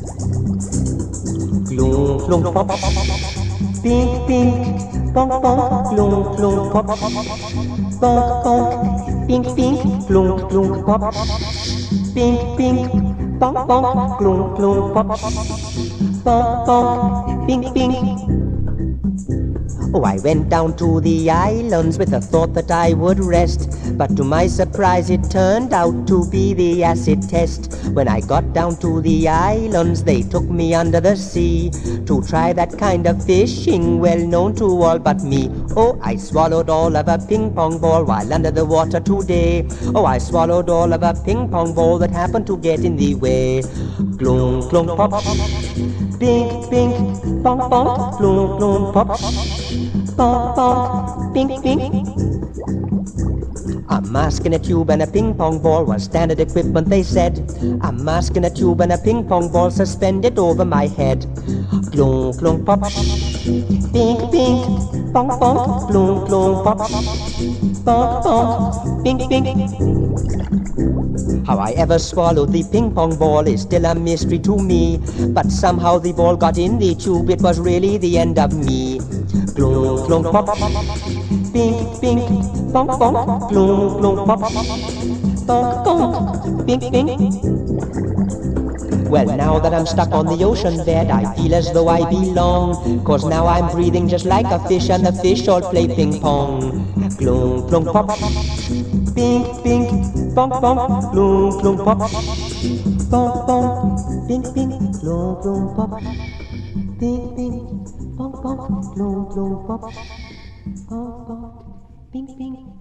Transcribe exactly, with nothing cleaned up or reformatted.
Glung, glung, pop. Pink, pink, bonk, bonk, glung, glung, pop. Bonk, bonk, pink, pink, glung, glung, pop. Pink, pink, bonk, bonk, glung, glung, pop. Bonk, bonk, pink, pink. Oh, I went down to the islands with the thought that I would rest. But to my surprise it turned out to be the acid test. When I got down to the islands they took me under the sea to try that kind of fishing well known to all but me. Oh, I swallowed all of a ping pong ball while under the water today. Oh, I swallowed all of a ping pong ball that happened to get in the way. Glung, glung, pop. Pink, pink, bonk, bonk, glung, glung, pop. Bonk, bonk, pink, pink. A mask in a tube and a ping pong ball was standard equipment, they said. A mask in a tube and a ping pong ball suspended over my head. Glung, glung, pop. Pink, pink, bonk, bonk, glung, glung, pop. Bonk, bonk, pink, pink. How I ever swallowed the ping pong ball is still a mystery to me. But somehow the ball got in the tube, it was really the end of me. Glung, glung, pop. Pink, pink, bonk, bonk, glung, glung, pop. Bonk, bonk, pink, pink. Well, now that I'm stuck on the ocean bed, I feel as though I belong. Cause now I'm breathing just like a fish and the fish all play ping pong. Glung, glung, pop. Pink, pink, bonk, bonk, glung, glung, pop. Bonk, bonk, pink, pink, glung, glung, pop. Pink, pink, bonk, bonk, glung, glung, pop. Bonk, bonk, pink, pink.